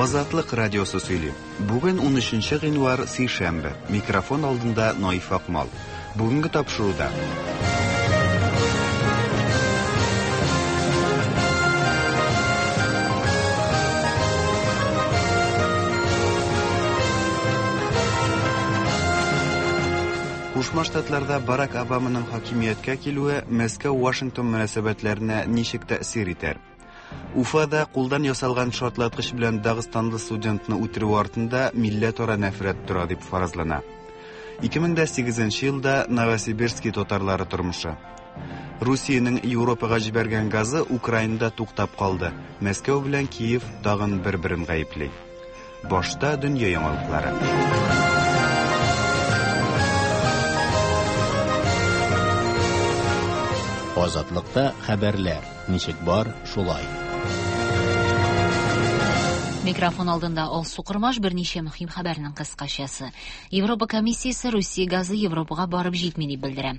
Азатлык радиосы сөйли. Бүген 13 гыйнвар сейшәмбе. Микрофон алдында Наиф Акмал. Бүгенге тапшыруда. Кушма Штатларда Барак Обаманың хакимияткә килүе Мәскәү-Вашингтон мөнәсәбәтләренә ничек тәэсир итәр? Уфада кулдан ясалган шартлаткыч белән Дагыстанлы студентны үтерү артында милләтара нәфрәт тора дип фаразлана. 2008 елда Новосибирский татарлары тормышы. Русиянең Европага җибәргән газы Украинада туктап калды. Мәскәү белән Киев тагын бер-берен гаепли. Башта дөнья яңалыклары. Азатлыкта хәбәрләр. Ничек бар, шулай. Микрофон алдында Алсу Кырмаш берничә мөһим хәбәрнең кыскачасы. Европа комиссиясе Русия газы Европага барып җитми дип белдерә.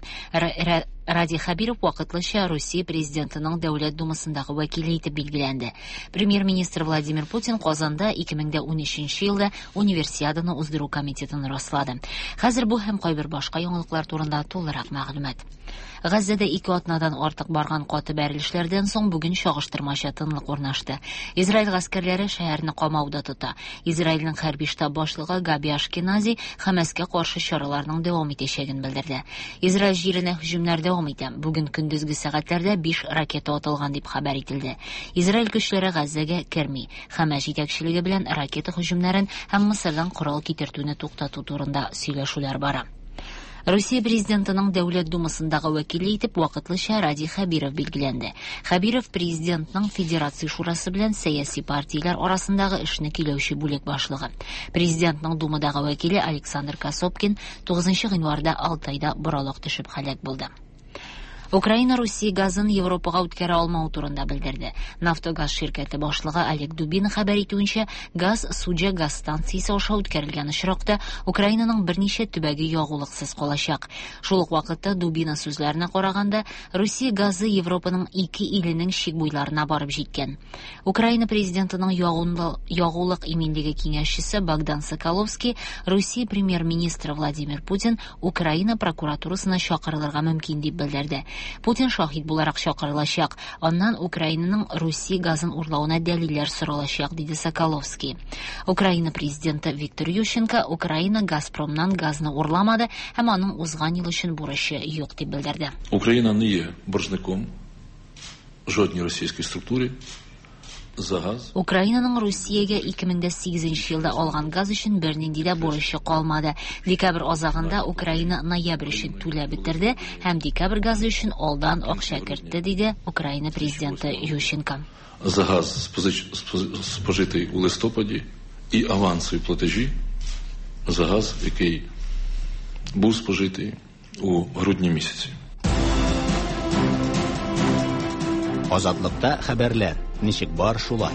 Ради Хабиров вакытлыча Русия президентының Дәүләт думасындагы вәкиле итеп билгеләнде. Премьер-министр Владимир Путин Казанда 2013 елда Универсиаданы уздыру комитетын раслады. Хәзер бу һәм кайбер башка яңалыклар турында тулырак мәгълүмат. Газзада 2 атнадан артык барган каты бәрелешләрдән соң бүген чагыштырмача тынлык урнашты. Израиль гаскәрләре шәһәрне камауда тота. Израильнең хәрби штаб башлыгы Габи Ашкенази Хәмәскә каршы чараларның дәвам итәчәген белдерде. Израиль җиренә һөҗүмнәр дәвам итә. Бүген көндезге сәгатьләрдә 5 ракета атылган дип хәбәр ителде. Израиль көчләре Газзага керми. Хәмәс җитәкчелеге белән ракета һөҗүмнәрен һәм Мисырдан корал китертүне туктату турында сөйләшүләр бара. Русия президентының Дәүләт думасындагы вәкиле итеп вакытлыча Ради Хабиров билгеләнде. Хабиров президентның Федерация шурасы белән сәяси партияләр арасындагы эшне киләүче бүлек башлыгы. Президентның думадагы вәкиле Александр Косопкин 9 гыйнварда Алтайда боралак төшеп һәлак булды. Украина Русия газын Европага үткәрә алмау турында белдерде. Нафтогаз ширкәте башлыгы Олег Дубин хәбәр итүенчә, газ Суджа газ станциясе аша үткәрелгән очракта Украинаның берничә төбәге ягулыксыз калачак. Шул ук вакытта Дубина сүзләренә караганда, Русия газы Европаның 2 иленең чик буйларына барып җиткән. Украина президентының ягулык иминлеге киңәшчесе Богдан Соколовский Русия премьер-министры Владимир Путин Украина прокуратурасына чакырылырга мөмкин дип белдерде. Путин шахид буларак чакырылачак, аннан Украинаның Русия газын урлауына дәлилләр соралачак, диде Соколовский. Украина президенты Виктор Ющенко Украина Газпромнан газны урламады һәм аның узган ел өчен бурычы юк дип белдерде. Украина не є боржником жодній російській структурі за газ. Украинаның Русиягә 2008 елда алган газ өчен бернинди дә бурычы калмады. Декабрь азагында Украина ноябрь өчен түләп бетерде һәм декабрь газы өчен алдан акча кертте, диде Украина президенты Ющенко. За газ спожитий у листопаді і авансові платежі за газ, який був спожитий у грудні місяці. Азатлыкта хәбәрләр. Ничек бар, шулай.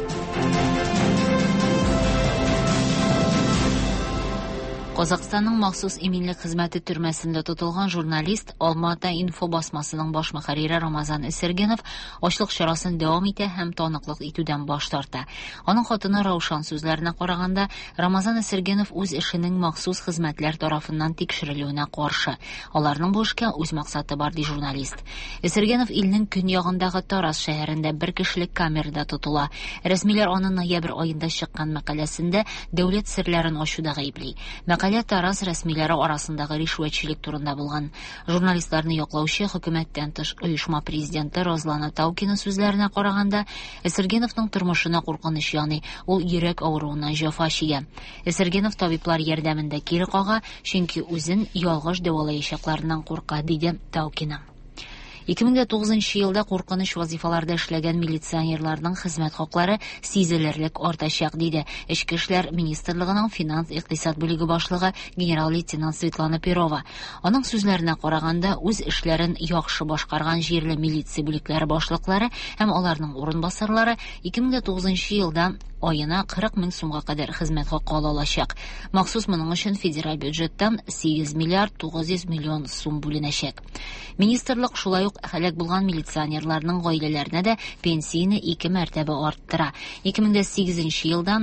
Казакстанның махсус иминлек хезмәте төрмәсендә тотылган журналист Алмата инфо басмасының баш мөхәррире Рамазан Эсергенов ачлык чарасын дәвам итә һәм таныклык итүдән баш тарта. Аның хатыны Раушан сүзләренә караганда, Рамазан Эсергенов үз эшенең махсус хезмәтләр тарафыннан тикшерелүенә каршы. Аларның бу эшкә үз максаты бар, ди журналист. Эсергенов илнең көньягындагы Тарас шәһәрендә бер кешелек камерада тотыла. Рәсмиләр аны ноябрь аенда чыккан мәкаләсендә дәүләт серләрен ачуда гаепли. Мәкалә Тарас рәсмиләре арасындагы ришвәтчелек турында булган. Журналистларны яклаучы хөкүмәттән тыш оешма президенты Розлана Таукина сүзләренә караганда, Эсергеновның тормышына куркыныч яный, ул йөрәк авыруына җәфа чигә. Эсергенов табиблар ярдәмендә кире кага, чөнки үзен ялгыш дәвалаячакларыннан курка, диде Таукина. 2009 елда куркыныч вазифаларда эшләгән милиционерларның хезмәт хаклары сизелерлек артачак, диде Эчке эшләр министрлыгының финанс-икътисад бүлеге башлыгы генерал-лейтенант Светлана Перова. Аның сүзләренә караганда, үз эшләрен яхшы башкарган җирле милиция бүлекләре башлыклары һәм аларның урынбасарлары 2009 елда ayına 40 мең сумга кадәр хезмәт хакы ала алачак. Махсус моның өчен федераль бюджеттан 8 миллиард 900 миллион сум бүленәчәк. Министрлык шулай ук һәлак булган милиционерларның гаиләләренә дә пенсияне 2 мәртәбә арттыра. 2008 елдан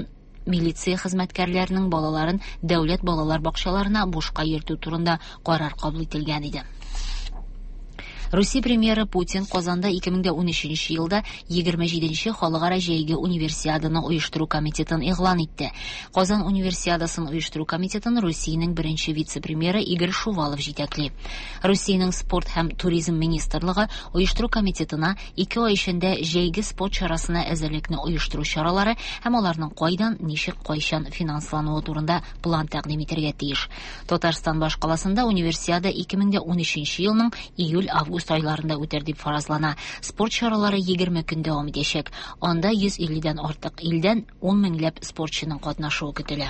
милиция хезмәткәрләренең балаларын дәүләт балалар бакчаларына бушка йөртү турында карар кабул ителгән иде. Русия премьеры Путин Казанда 2013 елда 27-нче халыкара җәйге универсиаданы оештыру комитетын игълан итте. Казан универсиадасын оештыру комитетын Русиянең беренче вице-премьеры Игорь Шувалов җитәкли. Русиянең спорт һәм туризм министрлыгы оештыру комитетына 2 ай эчендә җәйге спорт чарасына әзерлекне оештыру чаралары һәм аларның кайдан, ничек, кайчан финанслануы турында план тәкъдим итәргә тиеш. Татарстан башкаласында универсиада 2013 елның июль-август айларында үтер дип фаразлана. Спорт чаралары 20 көн дәвам итәчәк. Анда 150дән артык илдән 10 меңләп спортчының катнашуы көтелә.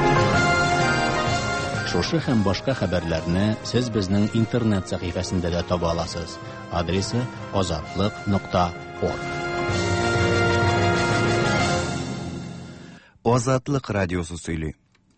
Шушы һәм башка хәбәрләрне сез безнең интернет сәхифәсендә дә таба аласыз. Адресы azatlык.org. Азатлык радиосы сөйли.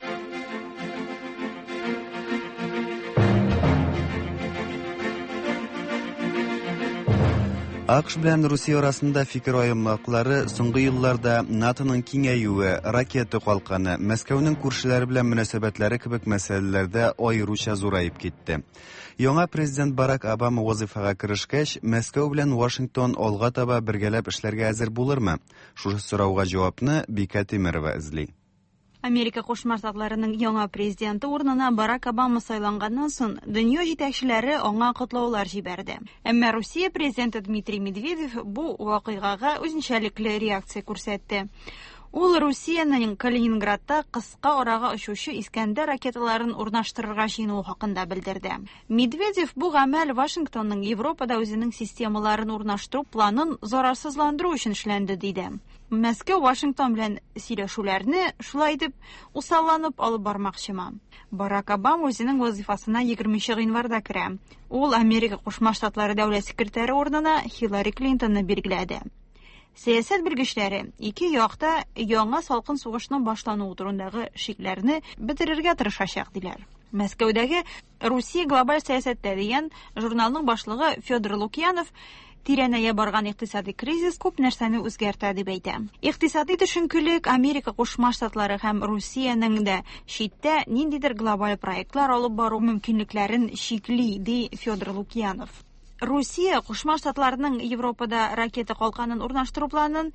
АКШ белән Русия арасында фикер аемлыклары соңгы елларда НАТОның киңәюе, ракета калканы, Мәскәүнең күршеләре белән мөнәсәбәтләре кебек мәсьәләләрдә аеруча зураеп китте. Яңа президент Барак Обама вазифага керешкәч, Мәскәү белән Вашингтон алга таба бергәләп эшләргә әзер булырмы? Шушы сорауга җавапны Бика Тимерова эзли. Америка Кушма Штатларының яңа президенты урынына Барак Обама сайланганнан соң дөнья җитәкчеләре аңа котлаулар җибәрде. Әмма Русия президенты Дмитрий Медведев бу вакыйгага үзенчәлекле реакция күрсәтте. Ул Русиянең Калининградта кыска арага очучы Искәндәр ракеталарын урнаштырырга җыенуы хакында белдерде. Медведев бу гамәл Вашингтонның Европада үзенең системаларын урнаштыру планын зарарсызландыру өчен эшләнде диде. Мәскәү Вашингтон белән сөйләшүләрне шулай дип усалланып алып бармакчымы. Барак Обама үзенең вазифасына 20 гыйнварда керә. Ул Америка Кушма Штатлары дәүләт секретаре урынына Хиллари Клинтонны билгеләде. Сәясәт белгечләре ике якта яңа салкын сугышның башлануы турындагы шикләрне бетерергә тырышачак диләр. Мәскәүдәге Русия глобаль сәясәттә дигән журналның башлыгы Федор Лукьянов тирәнәя барган икътисади кризис күп нәрсәне үзгәртә дип әйтә. Икътисади төшенкелек Америка Кушма Штатлары һәм Русиянең дә читтә ниндидер глобаль проектлар алып бару мөмкинлекләрен шикли, ди Федор Лукьянов. Русия Кушма Штатларының Европада ракета калканын урнаштыру планын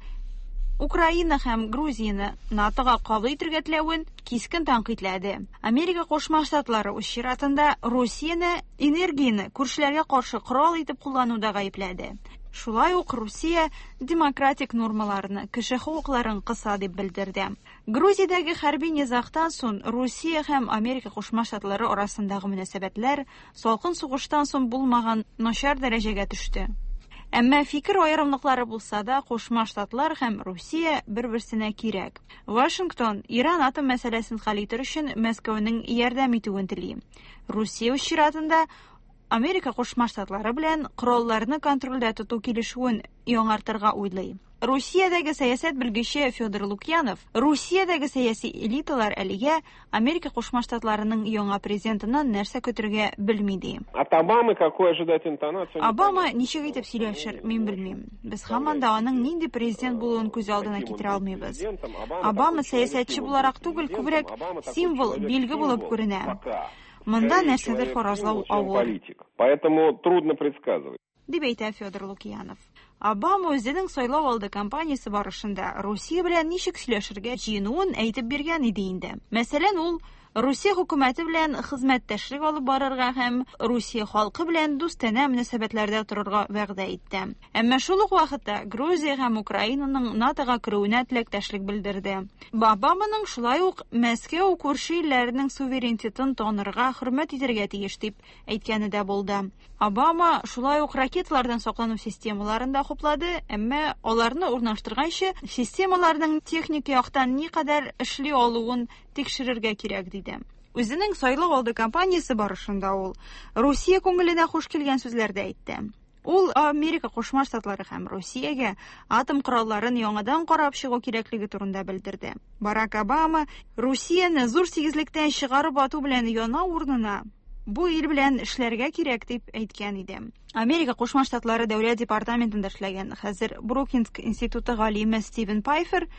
Украина һәм Грузияны НАТОга кабул итәргә теләвен кискен тәнкыйтьләде. Америка Кушма Штатлары үз чиратында Русияны энергияны күршеләргә каршы корал итеп куллануда гаепләде. Шулай ук Русия демократик нормаларны, кеше хукукларын кыса дип белдерде. Грузиядәге хәрби низагтан соң Русия һәм Америка Кушма Штатлары арасындагы мөнәсәбәтләр салкын сугыштан соң булмаган начар дәрәҗәгә төште. Әмма фикер аерымлыклары булса да, Кушма Штатлар һәм Русия бер-берсенә кирәк. Вашингтон Иран атом мәсьәләсен хәл итер өчен Мәскәүнең ярдәм итүен тели. Русия үз чиратында Америка Кушма Штатлары белән коралларны контрольдә тоту килешүен яңартырга уйлый. Русиядәге сәясәт белгече Федор Лукьянов, Русиядәге сәяси элиталар әлегә Америка Кушма Штатларының яңа президентыннан нәрсә көтәргә белми ди. От Обамы какой ожидать интонацию? Обама ничек итеп сөйләшер, мин белмим. Без һаман да аның нинди президент булуын күз алдына китерә алмыйбыз. Обама сәясәтче буларак түгел, күбрәк символ, билге булып күренә. Монда нәрсәдер фаразлау авыр. Поэтому трудно предсказывать. Дип әйтә Федор Лукьянов. Обама үзенең сайлау алды кампаниясе барышында Русия белән ничек сөйләшергә җыенуын әйтеп биргән иде инде. Мәсәлән, ул Русия хөкүмәте белән хезмәттәшлек алып барырга һәм Русия халкы белән дустана мөнәсәбәтләрдә торырга вәгъдә итте. Әмма шул ук вакытта Грузия һәм Украинаның НАТОга керүенә теләктәшлек белдерде. Обаманың шулай ук Мәскәү күрше илләренең суверенитетын танырга, хөрмәт итәргә тиеш дип әйткәне дә булды. Обама шулай ук ракеталардан саклану системаларын да хуплады, әмма аларны урнаштырганчы системаларның техник яктан никадәр эшли алуын тикшерергә кирәк диде. Үзенең сайлау алды кампаниясе барышында ул Русия күңеленә хуш килгән сүзләрдә әйтте. Ул Америка Кушма Штатлары һәм Русиягә атом коралларын яңадан карап чыгу кирәклеге турында белдерде. Барак Обама Русияны зур сигезлектән чыгарып ату белән яна урынына бу ил белән эшләргә кирәк дип әйткән иде. Америка Кушма Штатлары дәүләт департаментында эшләгән хәзер Брукинск институты галиме Стивен Пайфер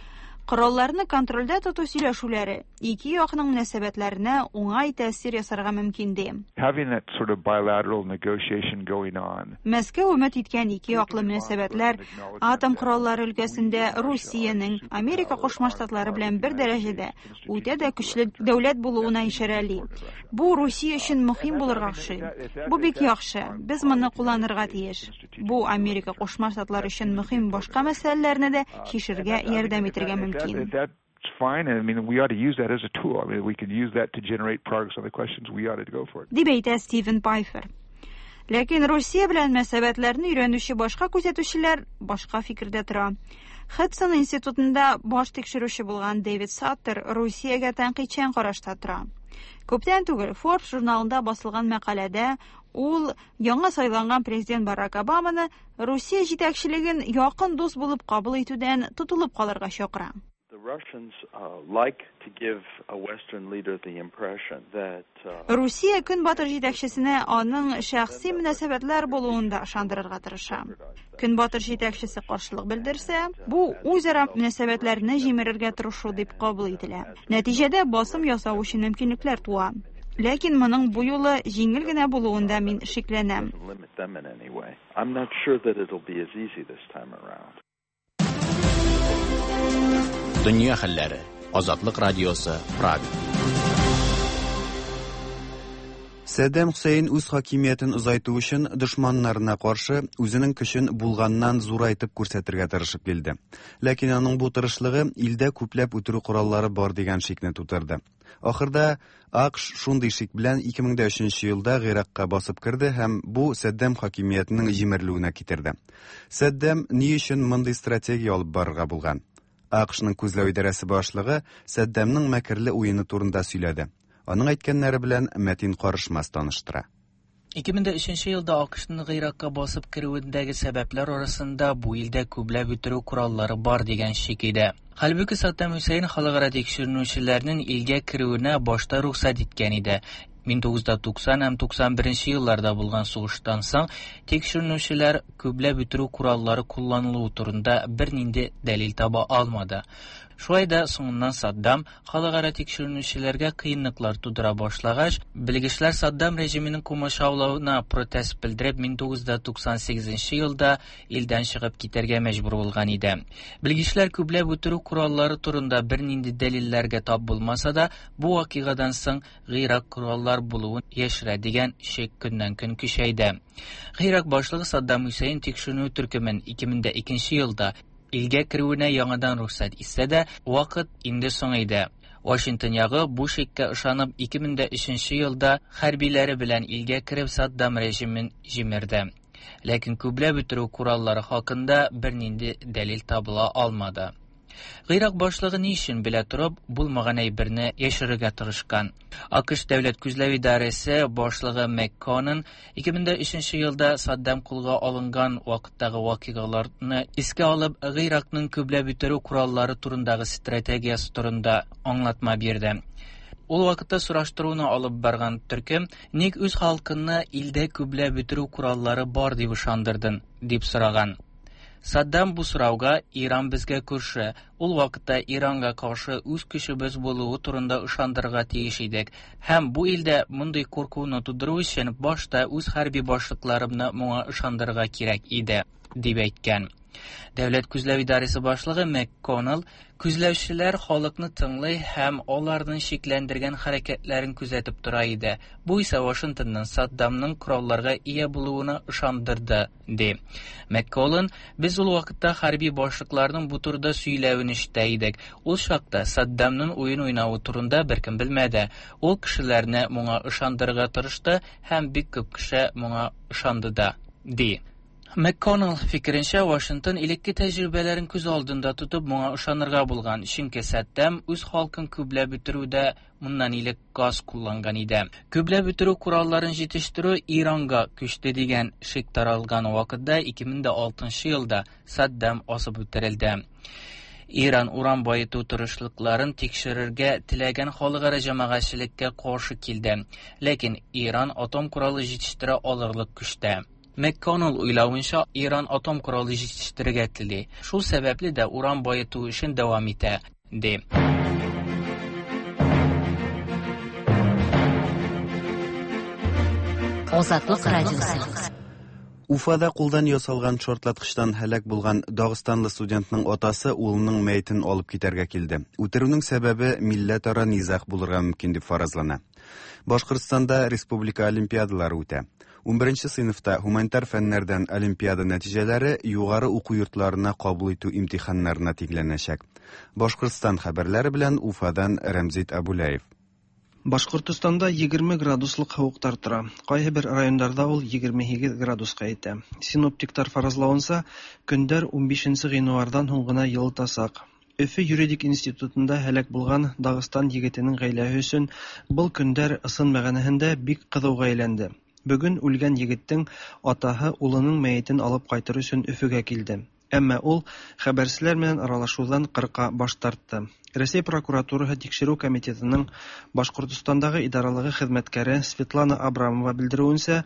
Коралларны контрольдә тоту сөйләшүләре ике якның мөнәсәбәтләренә уңай тәэсир ясарга мөмкин ди. Having that sort of bilateral negotiation going on. Мәскәү өмет иткән ике яклы мөнәсәбәтләр атом кораллары өлкәсендә Русиянең Америка Кушма Штатлары белән бер дәрәҗәдә үтә дә көчле дәүләт булуына ишарәли. Бу Русия өчен мөһим булырга охшый. Бу бик яхшы. Без моны кулланырга тиеш. Бу Америка Кушма Штатлары өчен мөһим башка мәсьәләләрне дә чишергә ярдәм итәргә мөмкин. That's fine, and I mean we ought to use that as a tool. I mean we can use that to generate progress on the questions. We ought to go for it. Дип әйтә Стивен Пайфер. Ләкин Русия белән мөнәсәбәтләрне өйрәнүче башка күзәтүчеләр башка фикердә тора. Хадсон институтында баш тикшерүче булган Дэвид Саттер Русиягә тәнкыйтьчән карашта тора. Күптән түгел Forbes журналында басылган мәкаләдә ул яңа сайланган президент Барак Обаманы Русия җитәкчелеген якын дус булып кабул итүдән тотылып калырга чакыра. The Russians like to give a Western leader the impression that Русия Көнбатыш җитәкчесенә аның шәхси мөнәсәбәтләр булуында ышандырырга тырыша. Көнбатыш җитәкчесе каршылык белдерсә, бу үзара мөнәсәбәтләрне җимерергә тырышу дип кабул ителә. Нәтиҗәдә басым ясау өчен мөмкинлекләр туа. Ләкин моның бу юлы җиңел генә булуында мин шикләнәм. I'm not sure that it'll be as easy this time around. Дөнья хәлләре. Азатлык радиосы Прага. Саддам Хусейн үз хакимиятен озайту өчен дошманнарына каршы үзенең көчен булганнан зурайтып күрсәтергә тырышып килде. Ләкин аның бу тырышлыгы илдә күпләп үтерү кораллары бар дигән шикне тудырды. Ахырда АКШ шундый шик белән 2003 елда Гыйракка басып кирде һәм бу Саддам хакимиятенең җимерелүенә китерде. Саддам ни өчен мондый стратегия алып барырга булган? АКШның күзләү идарәсе башлыгы Саддамның мәкерле уены турында сөйләде. Аның әйткәннәре белән Мәтин Карышмас таныштыра. 2003 елда АКШның Гыйракка басып кирүендәге сәбәпләр арасында бу илдә күпләп үтерү кораллары бар дигән шик иде. Хәлбуки Саддам Хусейн халыкара тикшерүчеләрнең илгә кирүенә башта рөхсәт иткән иде. 1990 һәм 91 елларда булган сугыштан соң тикшерүчеләр күпләп үтерү кораллары кулланылуы турында бернинди дәлил таба алмады. Шулай да соңыннан Саддам халыкара тикшерүчеләргә кыенлыклар тудыра башлагач, белгечләр Саддам режимының кумашаулауына протест белдереп 1998 елда илдән чыгып китәргә мәҗбүр булган иде. Белгечләр күпләп үтерү кораллары турында бернинди дәлилләргә тап булмаса да, бу вакыйгадан соң Гыйрак кораллар булуын яшерә дигән шик көннән-көн көчәйде. Гыйрак башлыгы Саддам Хусейн тикшерү төркемен 2002 елда илгә кирүенә яңадан рөхсәт итсә дә, вакыт инде соң иде. Вашингтон ягы бу шиккә ышанып 2003 елда хәрбиләре белән илгә кирип Саддам режимен җимерде. Ләкин күпләп үтерү кораллары хакында бернинди дәлил табыла алмады. Гыйрак башлыгы ни өчен белә торып булмаган әйберне яшерергә тырышкан. АКШ дәүләт күзләү идарәсе башлыгы МакКоннен 2003 елда Саддам кулга алынган вакыттагы вакыйгаларны искә алып, Гыйракның күпләп үтерү кораллары турындагы стратегиясе турында аңлатма бирде. Ул вакытта сораштыруны алып барган төркем ник үз халкына илдә күпләп үтерү кораллары бар дип ышандырдың дип сораган. Саддам бу сорауга Иран безгә күрше, ул вакытта Иранга каршы үз көчебез булуы турында ышандырырга тиеш идек, һәм бу илдә мондый куркуны тудыру өчен башта үз хәрби башлыкларымны моңа ышандырырга кирәк иде, дип әйткән. Дәүләт күзләү идарәсе башлыгы МакКоннелл күзләүчеләр халыкны тыңлый һәм аларның шикләндергән хәрәкәтләрен күзәтеп тора иде. Бу исә Вашингтонның Саддамның коралларга ия булуына ышандырды, ди. МакКоннелл: "Без ул вакытта хәрби башлыкларның бу турыда сөйләвен ишетә идек. Ул чакта Саддамның уен уйнавы турында беркем белмәде. Ул кешеләрне моңа ышандырырга тырышты һәм бик күп кеше моңа ышанды да", ди. МакКоннелл фикеренчә, Вашингтон илекке тәҗрибәләрен күз алдында тотып моңа ышанырга булган, чөнки Саддам үз халкын күпләп үтерүдә моннан илек газ кулланган иде. Күпләп үтерү коралларын җитештерү Иранга күчте дигән шик таралган вакытта 2006 елда Саддам асып үтерелде. Иран уран байыту тырышлыкларын тикшерергә теләгән халыкара җәмәгатьчелеккә каршы килде, ләкин Иран атом коралы җитештерә алырлык көчтә. МакКоннелл уйлавынча, Иран атом коралы җитештерергә тели. Шул сәбәпле дә уран байыту эшен дәвам итә. ди. Азатлык радиосы. Уфада кулдан ясалган шартлаткычтан һәлак булган Дагыстанлы студентның атасы улының мәйтен алып китәргә килде. Үтерүнең сәбәбе милләтара низах булырга мөмкин дип фаразлана. Башкортстанда республика олимпиадалары үтә. 11 сыйныфта гуманитар фәннәрдән олимпиада нәтиҗәләре югары уку йортларына кабул итү имтиханнарына тикләнәчәк. Башкортстан хәбәрләре белән Уфадан Рәмзит Абулаев. Башкортстанда 20 градуслык һавыктар тора. Кайһы бер районнарда ул 28 градуска итә. Синоптиктар фаразлавынча, көндәр 15 гыйнвардан һуң гына йылытасак. Өфе юридик институтында һәлак булган Дагыстан егетенең гаиләсе өчен был көндәр ысын мәгънәһендә бик кызуга әйләнде. Бүген үлгән егеттең атаһы улының мәетен алып кайтыр өчен Өфөгә килде. Әмма ул хәбәрселәр белән аралашудан кырка баш тартты. Россия прокуратурасы тикшерү комитетының Башкортостандагы идаралыгы хезмәткәре Светлана Абрамова белдерүенчә,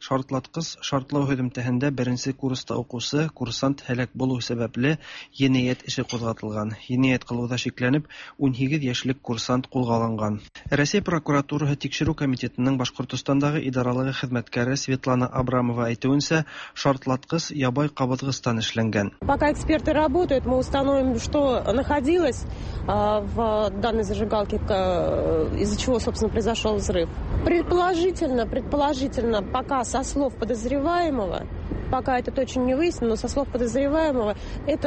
шартлау һөҗүмтәһендә беренче курста укучы курсант һәлак булу сәбәпле җинаять эше кузгатылган. Җинаять кылуда шикләнеп 18 яшьлек курсант кулга алынган. Россия прокуратурасы тикшерү комитетының Башкортостандагы идаралыгы хезмәткәре Светлана Абрамова әйтүенчә, шартлаткыч ябай кабытгыстан эшләнгән. Пока эксперты работают, мы установим, что находилось в данной зажигалке, из-за чего, собственно, произошел взрыв. Предположительно, пока со слов подозреваемого, пока это точно не выяснено, но со слов подозреваемого,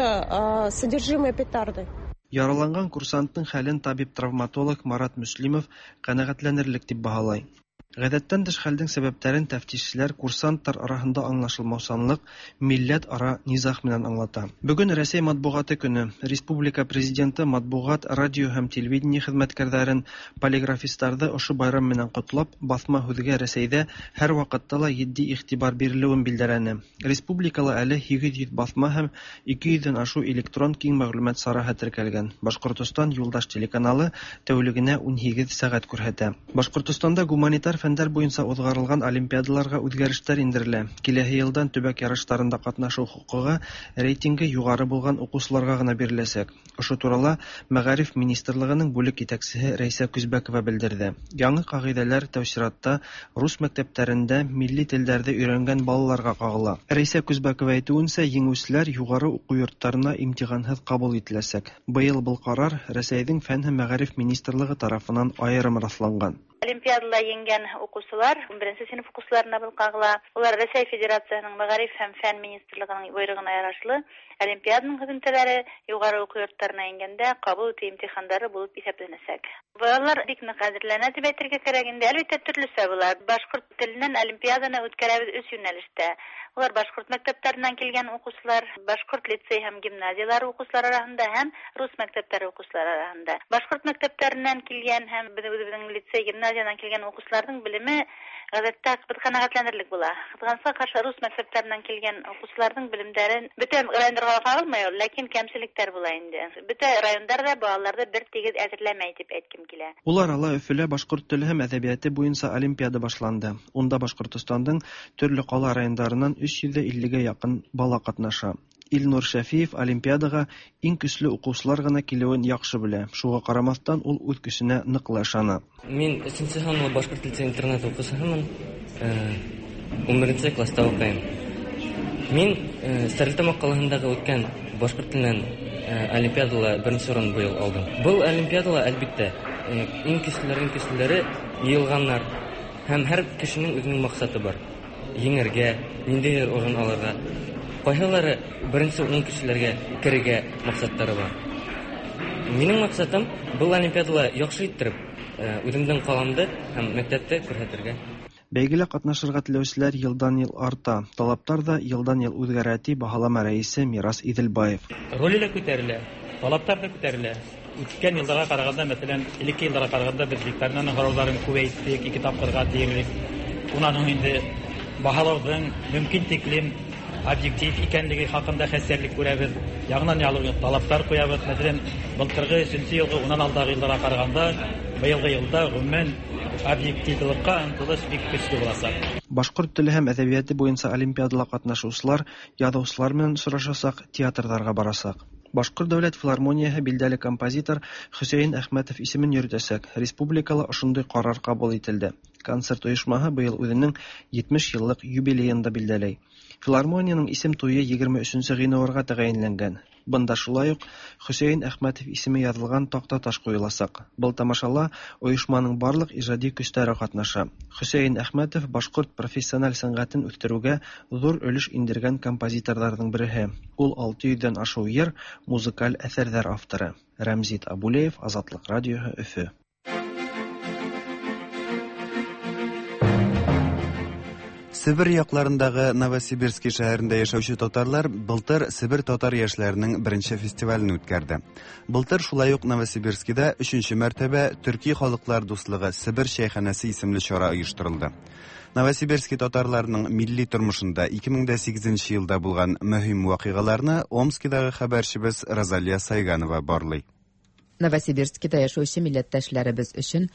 это содержимое петарды. Яраланган курсанттың хәлен табиб-травматолог Марат Мөслимов канәгатьләнерлек дип баһалай. Гадәттән тыш хәлнең сәбәпләрен тәфтишчеләр курсанттар арасында аңлашылмаусанлык, милләт ара низах менән аңлата. Бүген Россия матбугаты көне. Республика президенты матбугат, радио һәм телевидение хезмәткәрләрен, полиграфистларны ошо байрам менән котлап, басма һүзгә Рәсәйдә һәр вакытта ла җитди игътибар бирелүен белдерәне. Республикала әле 700 басма һәм 200-дән ашу электрон киң мәгълүмат сараһы теркәлгән. Башкортстан юлдаш телеканалы тәүлегенә 18 сәгать күрһәтә. Башкортстанда гуманитар фәннәр буенча узгарылган олимпиадаларга үзгәрешләр индерелә. Киләсе елдан төбәк ярышларында катнашу хукугы рейтинги югары булган укучыларга гына биреләчәк. Ошо турыда Мәгариф министрлыгының бүлек итәкчесе Рәйсә Күзбәкова белдерде. Яңа кагыйдәләр тәүсиратта рус мәктәпләрендә милли телләрне өйрәнгән балаларга кагыла. Рәйсә Күзбәкова әйтүенчә, җиңүчеләр югары уку йортларына имтиханһыз кабул ителәчәк. Быел был карар Рәсәйнең Фән һәм Мәгариф министрлыгы тарафыннан аерым расланган. Олимпиадада еңгән укучылар, 1 сыйныф укучыларына был кагыла. Улар Россия Федерациясының Мәгариф һәм фән министрлыгының буйрыгына ярашлы Олимпиаданың хезмәтләре югары уку йортларына ингәндә кабул итү имтиханнары булып исәпләнәчәк. Балалар бик нык хәзерләнә дип әйтергә кирәк инде. Әлбәттә төрлесе булар. Башкорт теленнән Олимпиаданы үткәрәбез 3 юнәлештә. Улар башкорт мәктәпләреннән килгән укучылар, башкорт лицей һәм гимназияләре укучылары арасында һәм рус мәктәпләре укучылары арасында. Башкорт мәктәпләреннән килгән һәм безнең лицей, гимназиянан килгән укучыларның белеме гадәттә канәгатьләнерлек була. Кызганса каршы рус мәктәпләреннән килгән укучыларның белемнәрен бөтен районнарга кагылмый, ләкин кәмчелекләр була инде. Бөтен районнарда балаларны бер тигез әзерләмәй дип әйткем килә. Улар ала Өфөлә башкорт теле һәм әдәбияты буенча олимпиада башланды. Унда Башкортстанның төрле кала районнарыннан 350-гә якын бала катнаша. Илнур Шәфиев олимпиадага иң көчле укучылар гына килүен яхшы белә. Шуга карамастан ул үз көченә ныклы ышана. Мин 3нче һәм башкорт теле интернет укучысымын. 11нче класста укыйм. Мин Стәрлетамак каласындагы үткән башкорт теленнән олимпиадада беренче урын быел алдым. Бу олимпиадада әлбәттә иң көчлеләре йылганнар һәм һәр кешенең үзенең максаты бар. Еңәргә, ниндидер урын алырга. Кайһылары беренче 10 кешеләргә керергә максаттары бар. Минем максатым бу олимпиадада яхшы иттереп, үземнең каламды һәм мәктәптә күрсәтергә. Бәйгедә катнашырга теләүчеләр елдан-ел арта. Талаптар да елдан-ел үзгәрә ди баһалама рәисе Мирас Иделбаев. Роллар күтәрелә, талаптар да күтәрелә. Үткән елларга караганда, мәсәлән, элекке елларга караганда без викторинаның карауларын күбәйттек, 2 тапкырга тиерлек. Унаның инде баһалауның мөмкин тиклем объектив икәнлеге хакында хәстәрлек күрәбез. Ягънан талаптар куябыз. Мәсәлән, былтыргы 3нче елгы унан алдагы елларга караганда, быелгы елда гомумән объективлыкка ынтылыш бик көчле булачак. Башкорт теле һәм әдәбияты буенча олимпиадада катнашучылар, язучылар белән очрашасак, театрларга барасак. Башкорт дәүләт филармонияһы билдәле композитор Хөсәен Әхмәтов исемен йөртәсәк, республикала ошондый карар кабул ителде. Концерт оешмаһы быел үзенең 70 еллык юбилеенда билдәләй. Филармониянең исем туе 23 гыйнварга тәгаенләнгән. Бында шулай ук Хөсәен Әхмәтов исеме язылган такта таш куеласак. Был тамашала оешманың барлык иҗади көчләре катнаша. Хөсәен Әхмәтов башкорт профессиональ сәнгатен үстерүгә зур өлеш индергән композиторларның бере. Ул 600-дән ашу йыр, музыкаль әсәрләр авторы. Рәмзит Абулеев, Азатлык радиоһы, Өфе. Сибир якларындагы Новосибирский шәһәрендә яшәүче татарлар былтыр Сибир татар яшьләренең беренче фестивален үткәрде. Былтыр шулай ук Новосибирскида 3нче мәртәбә Төрки халыклар дуслыгы Сибир шәйханәсе исемле чара оештырылды. Новосибирский татарларының милли тормышында 2008 елда булган мөһим вакыйгаларны Омскидагы хәбәрчебез Розалия Сайганова барлый. Новосибирскида яшәүче милләттәшләребез өчен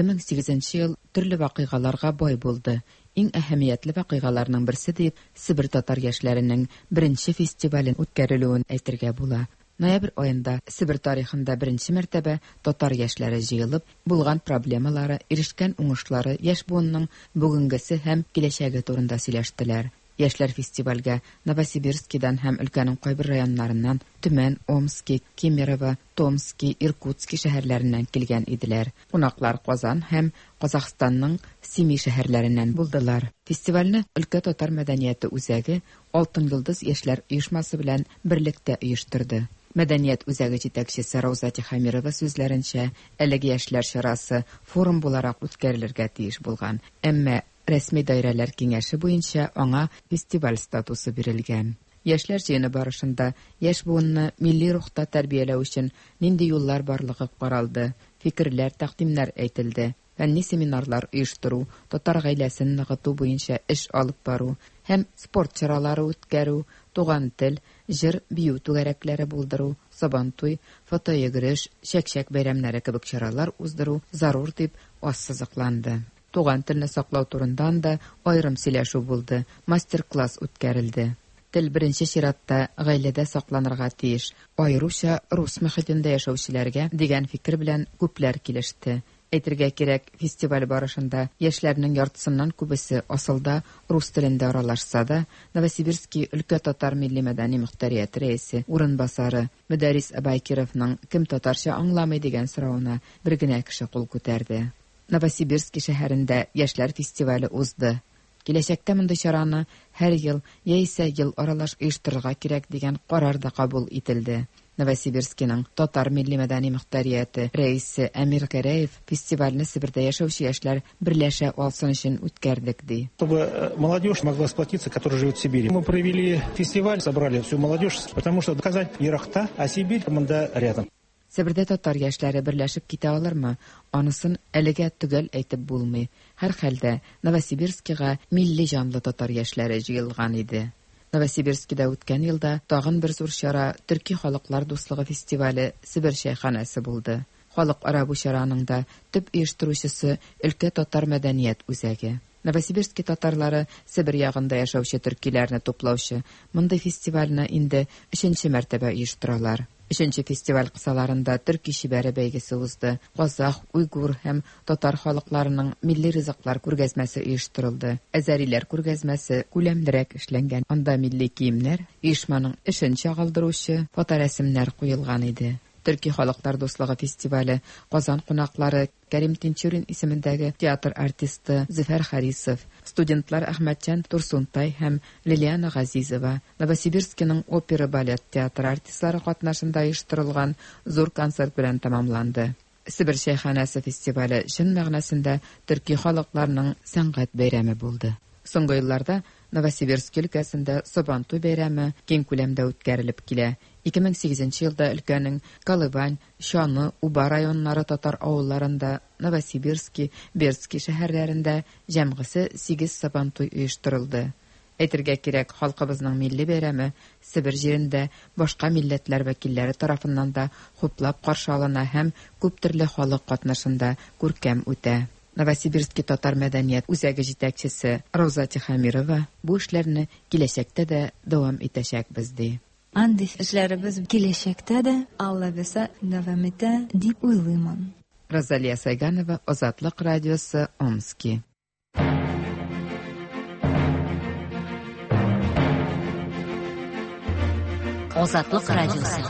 2008 ел төрле вакыйгаларга бай булды. Иң әһәмиятле вакыйгаларның берсе дип Сибир татар яшьләренең беренче фестивален үткәрелүен әйтергә була. Ноябрь аенда Сибир тарихында беренче мәртәбә татар яшьләре җыелып, булган проблемалары, ирешкән уңышлары, яшь буынның бүгенгесе һәм киләчәге турында сөйләштеләр. Яшьләр фестивальгә Новосибирскидан һәм өлкәнең кайбер районнарыннан Төмән, Омский, Кемерово, Томский, Иркутский шәһәрләреннән килгән иделәр. Кунаклар Казан һәм Казахстанның Семей шәһәрләреннән булдылар. Фестивальне өлкә татар мәдәнияте үзәге Алтын йолдыз яшьләр оешмасы белән берлектә оештырды. Мәдәният үзәге җитәкчесе Рауза Тихамирова сүзләренчә, әлеге яшьләр чарасы форум буларак үткәрелергә тиеш булган. Әмма рәсми даирәләр киңәше буенча аңа фестиваль статусы бирелгән. Яшьләр җыены барышында яшь буынны милли рухта тәрбияләү өчен нинди юллар барлыгы каралды, фикерләр, тәкъдимнәр әйтелде. Фәнни семинарлар оештыру, татар гаиләсен ныгыту буенча эш алып бару һәм спорт чаралары үткәрү, туган тел, җыр, бию түгәрәкләре булдыру, сабантуй, фото йөгереш, чәкчәк бәйрәмнәре кебек чаралар уздыру зарур дип ассызыкланды. Туган телне саклау турында да аерым сөйләшү булды, мастер-класс үткәрелде. Тел беренче чиратта гаиләдә сакланырга тиеш, аеруча рус мөхитендә яшәүчеләргә дигән фикер белән күпләр килеште. Әйтергә кирәк, фестиваль барышында яшьләрнең яртысыннан күбесе асылда рус телендә аралашса да, Новосибирский өлкә татар милли мәдәни мөхтәрияте рәисе урынбасары Мөдәррис Абайкировның кем татарча аңламый дигән соравына бер генә кеше кул күтәрде. Новосибирский шәһәрендә яшьләр фестивале узды. Киләчәктә мондый чараны һәр ел яисә ел аралаш оештырырга кирәк дигән карар да кабул ителде. Новосибирскиның татар милли мәдәни мөхтәрияте рәисе Әмир Гәрәев фестивальне Сибирдә яшәүче яшьләр берләшә алсын өчен үткәрдек ди. Чтобы молодежь могла сплотиться, которая живет в Сибири. Мы провели фестиваль, собрали всю молодежь, потому что Казань еракта, а Сибирь монда рядом. Сибирдә татар яшьләре берләшеп китә алырмы? Анысын әлегә төгәл әйтеп булмый. Һәр хәлдә Новосибирскига милли җанлы татар яшьләре җыелган иде. Новосибирскида үткән елда тагын бер зур чара Төрки халыклар дуслыгы фестивале Сибир шәйханәсе булды. Халыкара бу чараның да төп оештыручысы өлкә татар мәдәният үзәге. Новосибирский татарлары Сибир ягында яшәүче төркиләрне туплаучы мондый фестивальне инде 3нче мәртәбә оештыралар. 3нче фестиваль кысаларында төрки шибәре бәйгесе узды. Казах, уйгур һәм татар халыкларының милли ризыклар күргәзмәсе оештырылды. Әзәриләр күргәзмәсе күләмлерәк эшләнгән. Анда милли киемнәр, оешманың эшен чагылдыручы фоторәсемнәр куелган иде. Төрки халыклар дуслыгы фестивале Казан кунаклары Кәрим Тинчурин исемендәге театр артисты Зөфәр Харисов, студентлар Әхмәтҗан Турсунтай һәм Лилиана Газизова, Новосибирскиның опера-балет театр артистлары катнашында оештырылган зур концерт белән тәмамланды. Сибир шәйханәсе фестивале чын мәгънәсендә төрки халыкларының сәнгать бәйрәме булды. Соңгы елларда Новосибирск өлкәсендә Сабантуй бәйрәме киң күләмдә үткәрелеп килә. 2008 елда өлкәнең Калыбань, Шаны, Уба районнары татар авылларында, Новосибирский, Бердский шәһәрләрендә җәмгысе 8 Сабантуй оештырылды. Әйтергә кирәк, халкыбызның милли бәйрәме Сибир җирендә башка милләтләр вәкилләре тарафыннан да хуплап каршы алына һәм күп төрле халык катнашында күркәм үтә. Новосибирский татар мәдәният үзәге җитәкчесе Рауза Тихамирова бу эшләрне киләчәктә дә дәвам итәчәкбез ди. Андый эшләребез киләчәктә дә Алла безгә дәвам итә дип уйлыймын. Розалия Сайганова, Азатлык радиосы, Омски. Азатлык радиосы.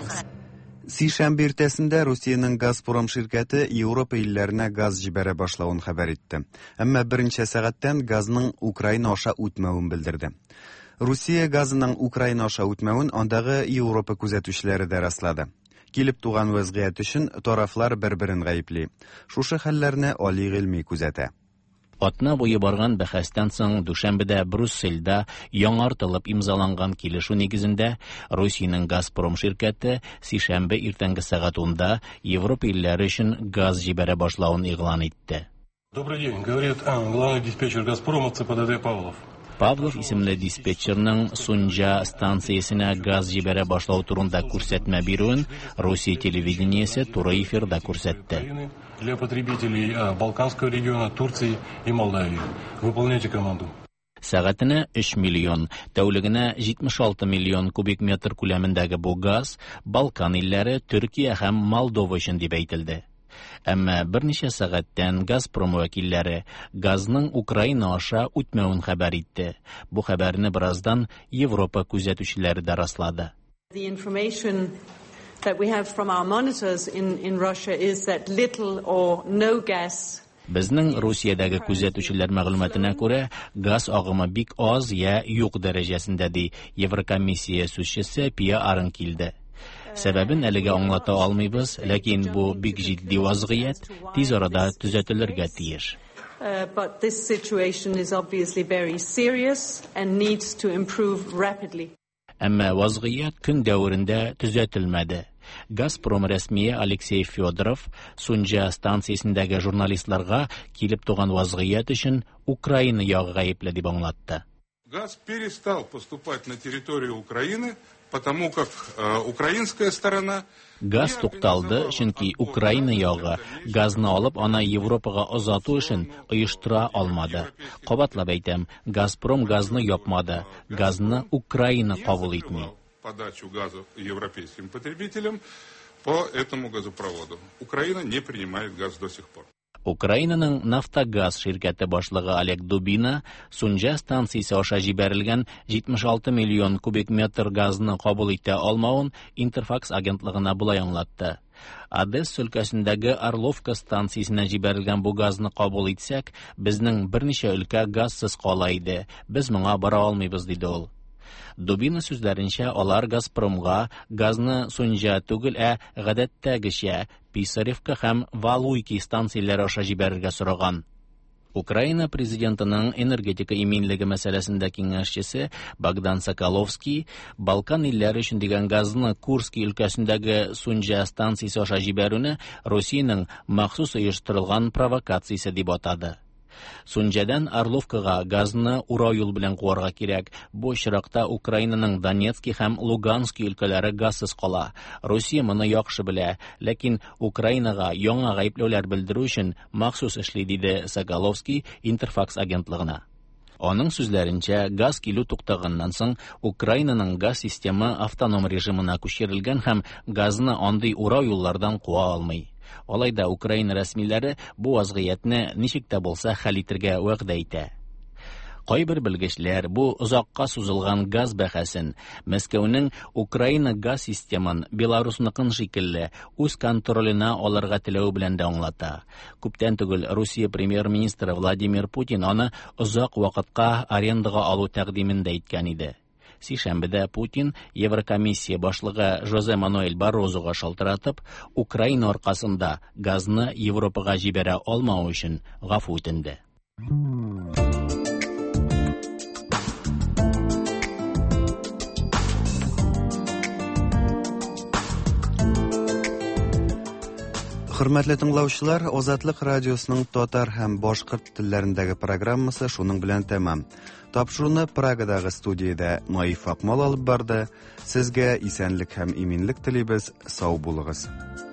Сишәмбе иртәсендә Русиянең Газпром ширкәте Европа илләренә газ җибәрә башлавын хәбәр итте. Әмма берничә сәгатьтән газның Украина аша үтмәвен белдерде. Русия газының Украина аша үтмәвен андагы Европа күзәтүчеләре дә раслады. Килеп туган вазгыять өчен тарафлар бер-берен гаепли. Шушы хәлләрне али гыйльми күзәтә. Атна буе барган бәхәстән соң Дүшәмбедә Брюссельдә яңартылып имзаланган килешү нигезендә Русиянең Газпром ширкәте сишәмбе иртәнге сәгать 10-да Европа илләре өчен газ җибәрә башлавын игълан итте. Добрый день, говорит главный диспетчер Газпрома ЦПДД Павлов. Павлов исемле диспетчерның Сунжа станциясенә газ җибәрә башлау турында күрсәтмә бирүен Русия телевидениесе туры эфирда күрсәтте. Для потребителей Балканского региона, Турции и Молдавии. Выполняйте команду. Сәгатенә 3 миллион, тәүлегенә 76 миллион кубик метр күләмендәге бу газ Балкан илләре, Төркия һәм Молдова өчен дип әйтелде. Әмма берничә сәгатьтән Газпром вәкилләре газның Украина аша үтмәвен хәбәр итте. Бу хәбәрне бераздан Европа күзәтүчеләре дә раслады. The information that we have from our monitors in Russia is that little or no gas. Безнең Русиядәге күзәтүчеләр мәгълүматына күрә, газ агымы бик аз я юк дәрәҗәсендә ди Еврокомиссия сүзчесе Пия Арынкилде. Сәбәбен әлегә аңлата алмыйбыз, ләкин бу бик җитди вазгыять, тиз арада төзәтелергә тиеш. But this situation is obviously very serious and needs to improve rapidly. Әмма вазгыять көн дәверендә төзәтелмәде. Газпром рәсмие Алексей Федоров Сунжа станциясендәге журналистларга килеп туган вазгыять өчен Украина ягы гаепле дип аңлатты. Газ перестал поступать на территорию Украины, потому как украинская сторона Газ тукталды, чөнки Украина ягы газны алып аны Европага озату өчен оештыра алмады. Кабатлап әйтәм, Газпром газны япмады, газны Украина кабул итми. Подачу газа европейским потребителям по этому газопроводу. Украина не принимает газ до сих пор. Украинаның Нафтогаз ширкәте башлыгы Олег Дубина Сунжа станциясе аша җибәрелгән 76 миллион кубик метр газны кабул итә алмавын Интерфакс агентлыгына булай аңлатты. Одесса өлкәсендәге Орловка станциясенә җибәрелгән бу газны кабул итсәк, безнең берничә өлкә газсыз кала иде. Без моңа бара алмыйбыз, диде ул. Дубина сүзләренчә, алар Газпромга газны Сунжа түгел, гадәттәгечә Писаревка һәм Валуйки станцияләре аша җибәрергә сораган. Украина президентының энергетика иминлеге мәсьәләсендә киңәшчесе Богдан Соколовский Балкан илләре өчен дигән газны Курский өлкәсендәге Сунжа станциясе аша җибәрүне Россиянең махсус оештырылган провокациясе дип атады. Сунжадан Орловкага газны урау юл белән куарга кирәк. Бу очракта Украинаның Донецкий һәм Луганский өлкәләре газсыз кала. Россия моны яхшы белә, ләкин Украинага яңа гаепләүләр белдерү өчен махсус эшли, диде Соколовский Интерфакс агентлыгына. Аның сүзләренчә, газ килү туктаганнан соң Украинаның газ системы автоном режимына күчерелгән һәм газны андый урау юллардан куа алмый. Алайда Украина рәсмиләре бу вазгыятьне ничек тә булса хәл итәргә вәгъдә итә. Кайбер белгечләр бу озакка сузылган газ бәхәсен Мәскәүнең Украина газ системын Беларусьныкын шикелле үз контролена алырга теләү белән дә аңлата. Күптән түгел Русия премьер-министры Владимир Путин аны озак вакытка арендага алу тәкъдимен дә әйткән иде. Сишәмбедә Путин Еврокомиссия башлыгы Жозе Мануэль Баррозуга шалтыратып, Украина аркасында газны Европага җибәрә алмау өчен гафу үтенде. Хөрмәтле тыңлаучылар, Азатлык радиосының татар һәм башкорт телләрендәге программасы шуның белән тәмам. Тапшыруны Прагадагы студиядә Наиф Акмал алып барды. Сезгә исәнлек һәм иминлек телибез. Сау булыгыз.